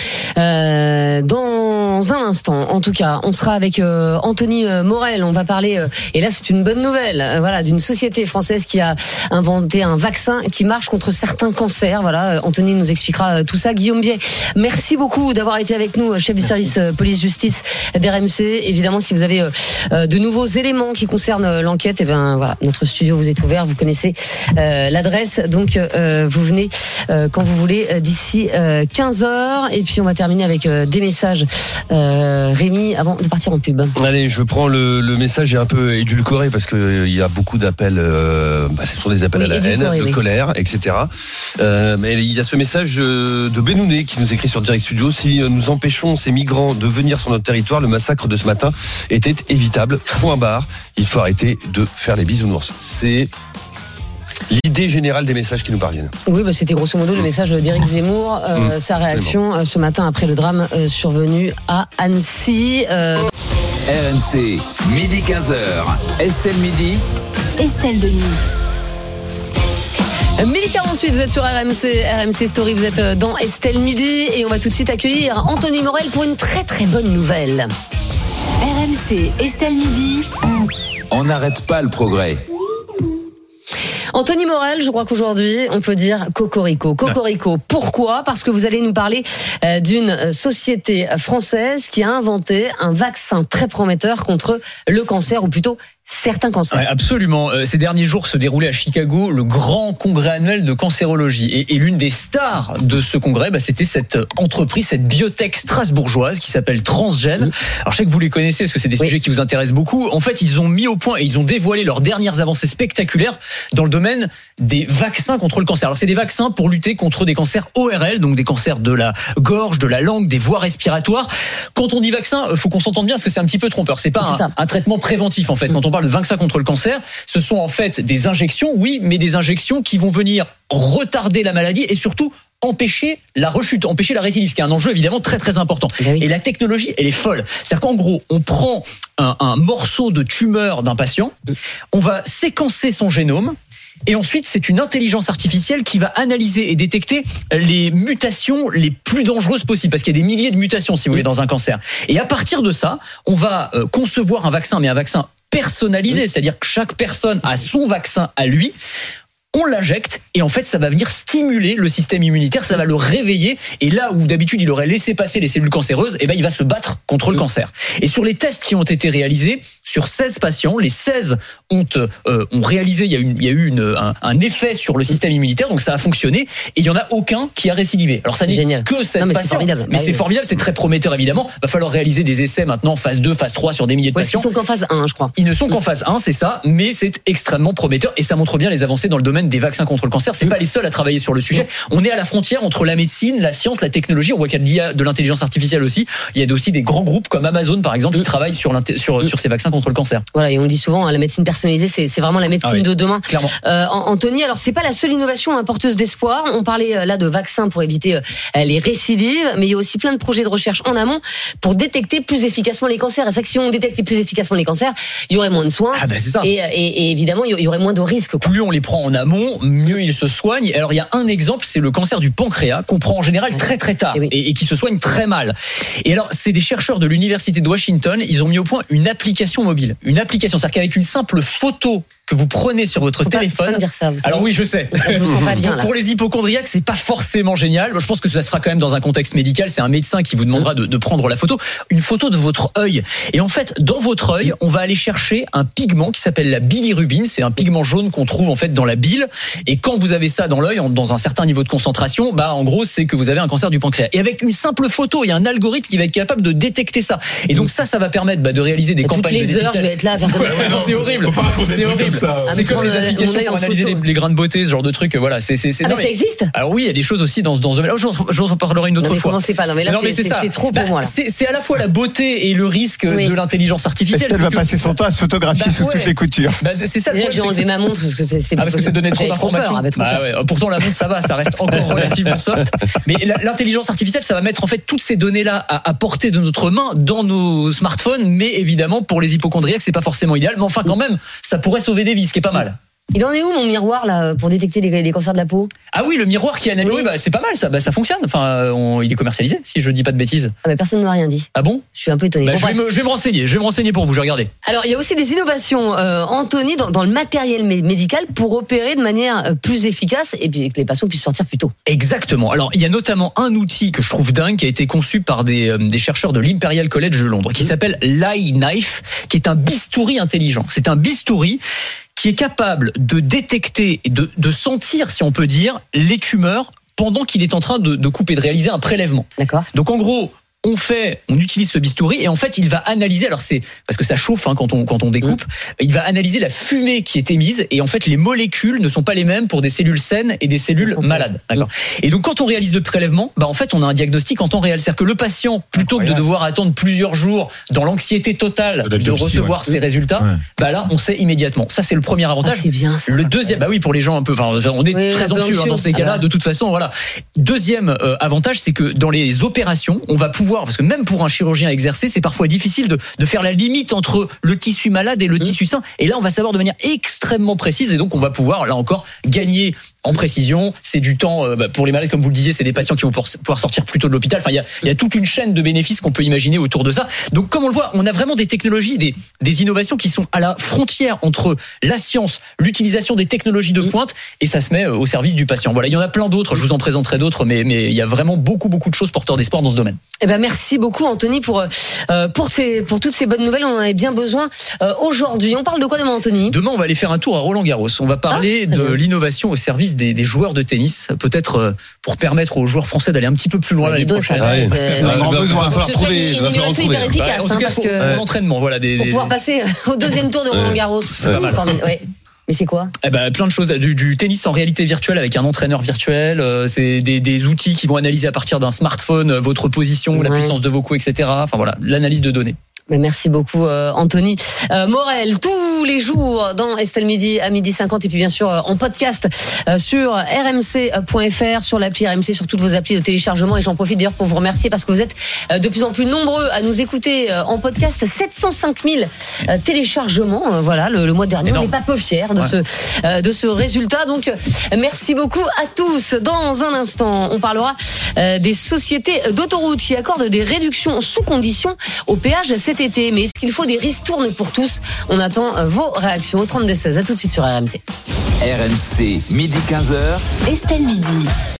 Euh, dans un instant, en tout cas, on sera avec euh, Anthony Morel. On va parler, euh, et là c'est une bonne nouvelle, euh, voilà, d'une société française qui a inventé un vaccin qui marche contre certains cancers. Voilà, Anthony nous expliquera euh, tout ça. Guillaume Bier, merci beaucoup d'avoir été avec nous, chef du service euh, police-justice d'R M C. Évidemment, si vous avez euh, de nouveaux éléments qui concernent l'enquête, et eh ben voilà, notre studio vous est ouvert. Vous connaissez euh, l'adresse, donc euh, vous venez euh, quand vous vous voulez d'ici euh, quinze heures. Et puis on va terminer avec euh, des messages, euh, Rémi, avant de partir en pub. Allez, je prends le, le message, est un peu édulcoré parce que euh, il y a beaucoup d'appels, euh, bah, ce sont des appels oui, à la haine, de oui. colère, et cetera. Euh, mais il y a ce message de Benouné qui nous écrit sur Direct Studio: si nous empêchons ces migrants de venir sur notre territoire, le massacre de ce matin était évitable. Point barre. Il faut arrêter de faire les bisounours. C'est l'idée générale des messages qui nous parviennent. Oui, bah c'était grosso modo le message d'Éric Zemmour, euh, mmh, sa réaction euh, ce matin après le drame euh, survenu à Annecy. Euh... R M C, midi quinze heures, Estelle Midi, Estelle Denis. midi quarante-huit, vous êtes sur R M C, R M C Story, vous êtes dans Estelle Midi et on va tout de suite accueillir Anthony Morel pour une très très bonne nouvelle. R M C, Estelle Midi. On n'arrête pas le progrès. Anthony Morel, je crois qu'aujourd'hui, on peut dire cocorico. Cocorico. Pourquoi ? Parce que vous allez nous parler d'une société française qui a inventé un vaccin très prometteur contre le cancer, ou plutôt certains cancers. Ouais, absolument. Euh, ces derniers jours se déroulait à Chicago le grand congrès annuel de cancérologie. Et, et l'une des stars de ce congrès, bah, c'était cette entreprise, cette biotech strasbourgeoise qui s'appelle Transgène. Mmh. Alors je sais que vous les connaissez parce que c'est des oui. sujets qui vous intéressent beaucoup. En fait, ils ont mis au point et ils ont dévoilé leurs dernières avancées spectaculaires dans le domaine des vaccins contre le cancer. Alors c'est des vaccins pour lutter contre des cancers O R L, donc des cancers de la gorge, de la langue, des voies respiratoires. Quand on dit vaccin, il faut qu'on s'entende bien parce que c'est un petit peu trompeur. C'est pas c'est un, un traitement préventif en fait. Mmh. Quand on parle de vaccin contre le cancer, ce sont en fait des injections, oui, mais des injections qui vont venir retarder la maladie et surtout empêcher la rechute, empêcher la récidive, ce qui est un enjeu évidemment très très important. Oui. Et la technologie, elle est folle. C'est-à-dire qu'en gros, on prend un, un morceau de tumeur d'un patient, on va séquencer son génome, et ensuite, c'est une intelligence artificielle qui va analyser et détecter les mutations les plus dangereuses possibles, parce qu'il y a des milliers de mutations, si vous voulez, dans un cancer. Et à partir de ça, on va concevoir un vaccin, mais un vaccin personnalisé, c'est-à-dire que chaque personne a son vaccin à lui. On l'injecte et en fait ça va venir stimuler le système immunitaire, ça va le réveiller et là où d'habitude il aurait laissé passer les cellules cancéreuses, et ben il va se battre contre le cancer. Et sur les tests qui ont été réalisés sur seize patients, les seize ont euh, ont réalisé il y a eu il y a eu une, un, un effet sur le système immunitaire, donc ça a fonctionné et il y en a aucun qui a récidivé. Alors ça n'est génial. Que seize non, mais patients, c'est formidable. mais bah, c'est oui. formidable, c'est très prometteur évidemment. Va falloir réaliser des essais maintenant phase deux, phase trois sur des milliers de ouais, patients. Ils sont qu'en phase un, je crois. Ils ne sont qu'en phase un, c'est ça, mais c'est extrêmement prometteur et ça montre bien les avancées dans le domaine des vaccins contre le cancer. C'est pas les seuls à travailler sur le sujet. On est à la frontière entre la médecine, la science, la technologie. On voit qu'il y a de l'intelligence artificielle aussi. Il y a aussi des grands groupes comme Amazon, par exemple, qui travaillent sur, sur, sur ces vaccins contre le cancer. Voilà, et on le dit souvent, la médecine personnalisée, c'est, c'est vraiment la médecine ah oui, de demain. Clairement. Euh, Anthony, alors c'est pas la seule innovation hein, porteuse d'espoir. On parlait là de vaccins pour éviter euh, les récidives, mais il y a aussi plein de projets de recherche en amont pour détecter plus efficacement les cancers. Et c'est que si on détectait plus efficacement les cancers, il y aurait moins de soins. Ah ben c'est ça. Et, et, et évidemment, il y aurait moins de risques. Quoi. Plus on les prend en amont, mieux ils se soignent. Alors il y a un exemple, c'est le cancer du pancréas qu'on prend en général très très tard et, oui. et, et qui se soigne très mal. Et alors c'est des chercheurs de l'université de Washington, ils ont mis au point une application mobile, une application, c'est-à-dire qu'avec une simple photo que vous prenez sur votre Faut téléphone. Pas, pas me dire ça, vous savez. Alors oui, je sais. Je me sens pas bien, là. Pour les hypochondriaques, c'est pas forcément génial. Je pense que ça se fera quand même dans un contexte médical. C'est un médecin qui vous demandera de, de prendre la photo, une photo de votre œil. Et en fait, dans votre œil, on va aller chercher un pigment qui s'appelle la bilirubine. C'est un pigment jaune qu'on trouve en fait dans la bile. Et quand vous avez ça dans l'œil, dans un certain niveau de concentration, bah en gros, c'est que vous avez un cancer du pancréas. Et avec une simple photo, il y a un algorithme qui va être capable de détecter ça. Et donc ça, ça va permettre bah, de réaliser des et campagnes. Toutes les de heures, je vais être là à faire comme ouais, ouais, non, c'est horrible. C'est horrible. Ça. C'est comme les applications pour analyser les, les grains de beauté, ce genre de truc. Voilà, c'est c'est c'est. Ah mais ça existe. Alors oui, il y a des choses aussi dans dans ce domaine. J'en j'en parlerai une autre non, mais fois. Commencez pas. Non mais là non, mais c'est, c'est, c'est trop pour bah, moi. Là. C'est c'est à la fois la beauté et le risque oui. de l'intelligence artificielle. Elle va passer son temps à se photographier bah, sous ouais. toutes les coutures. Bah, c'est ça. Déjà, j'ai enlevé ma montre parce que c'est c'est. Ah parce que ça donnait trop d'informations. Bah ouais. Pourtant la montre ça va, ça reste encore relativement soft. Mais l'intelligence artificielle, ça va mettre en fait toutes ces données là à portée de notre main dans nos smartphones. Mais évidemment pour les hypochondriaques, c'est pas forcément idéal. Mais enfin quand même, ça pourrait sauver des vies, ce qui est pas mal. Il en est où mon miroir là pour détecter les, les cancers de la peau? Ah oui, le miroir qui analyse, oui. bah, c'est pas mal ça, bah, ça fonctionne. Enfin, on, il est commercialisé, si je dis pas de bêtises. Ah mais personne ne m'a rien dit. Ah bon? Je suis un peu étonné. Bah, bon, je, vais me, je vais me renseigner, je vais me renseigner pour vous, je vais regarder. Alors il y a aussi des innovations, euh, Anthony, dans, dans le matériel médical pour opérer de manière plus efficace et puis que les patients puissent sortir plus tôt. Exactement. Alors il y a notamment un outil que je trouve dingue qui a été conçu par des, euh, des chercheurs de l'Imperial College de Londres, qui mmh. s'appelle l'iKnife, qui est un bistouri intelligent. C'est un bistouri qui est capable de détecter et de, de sentir, si on peut dire, les tumeurs pendant qu'il est en train de, de couper, de réaliser un prélèvement. D'accord. Donc en gros, on fait, on utilise ce bistouri et en fait, il va analyser. Alors c'est parce que ça chauffe hein, quand on quand on découpe. Mmh. Il va analyser la fumée qui est émise et en fait, les molécules ne sont pas les mêmes pour des cellules saines et des cellules mmh. malades. D'accord. Et donc quand on réalise le prélèvement, bah en fait, on a un diagnostic en temps réel. C'est-à-dire que le patient, plutôt Incroyable. que de devoir attendre plusieurs jours dans l'anxiété totale de, de recevoir ouais. ses résultats, ouais. bah là, on sait immédiatement. Ça, c'est le premier avantage. Ah, c'est bien. Ça. Le deuxième, bah oui, pour les gens un peu, enfin, on est oui, très anxieux hein, dans ces cas-là. De toute façon, voilà. Deuxième euh, avantage, c'est que dans les opérations, on va pouvoir, parce que même pour un chirurgien exercé, c'est parfois difficile de, de faire la limite entre le tissu malade et le mmh. tissu sain. Et là, on va savoir de manière extrêmement précise et donc on va pouvoir, là encore, gagner en précision, c'est du temps euh, bah, pour les malades, comme vous le disiez, c'est des patients qui vont pouvoir sortir plus tôt de l'hôpital. Enfin, il y a, il y a toute une chaîne de bénéfices qu'on peut imaginer autour de ça. Donc, comme on le voit, on a vraiment des technologies, des, des innovations qui sont à la frontière entre la science, l'utilisation des technologies de pointe, et ça se met au service du patient. Voilà, il y en a plein d'autres. Je vous en présenterai d'autres, mais mais il y a vraiment beaucoup beaucoup de choses porteurs d'espoir dans ce domaine. Eh ben merci beaucoup Anthony pour euh, pour ces pour toutes ces bonnes nouvelles. On en avait bien besoin euh, aujourd'hui. On parle de quoi demain, Anthony ? Demain, on va aller faire un tour à Roland-Garros. On va parler ah, de bien. l'innovation au service Des, des joueurs de tennis, peut-être euh, pour permettre aux joueurs français d'aller un petit peu plus loin l'année prochaine. Il va falloir trouver une innovation hyper efficace, bah, en tout cas, parce pour, que pour l'entraînement, voilà, des, pour pouvoir des... passer au deuxième tour de Roland-Garros. C'est pas mal. Ouais. Mais c'est quoi ? Eh ben, plein de choses. Du, du tennis en réalité virtuelle avec un entraîneur virtuel. Euh, c'est des, des outils qui vont analyser à partir d'un smartphone votre position, ouais. la puissance de vos coups, et cetera. Enfin voilà, l'analyse de données. Merci beaucoup euh, Anthony euh, Morel, tous les jours dans Estelle Midi à midi cinquante, et puis bien sûr euh, en podcast euh, sur r m c point f r, sur l'appli R M C, sur toutes vos applis de téléchargement. Et j'en profite d'ailleurs pour vous remercier parce que vous êtes euh, de plus en plus nombreux à nous écouter euh, en podcast. sept cent cinq mille euh, téléchargements, euh, voilà, le, le mois dernier. Énorme. On n'est pas peu fiers de, ouais. ce, euh, de ce résultat, donc euh, merci beaucoup à tous. Dans un instant, on parlera euh, des sociétés d'autoroutes qui accordent des réductions sous conditions au péage cet été. Mais est-ce qu'il faut des ristournes pour tous ? On attend vos réactions au trente-deux seize. À tout de suite sur R M C. R M C, midi quinze heures. Estelle Midi.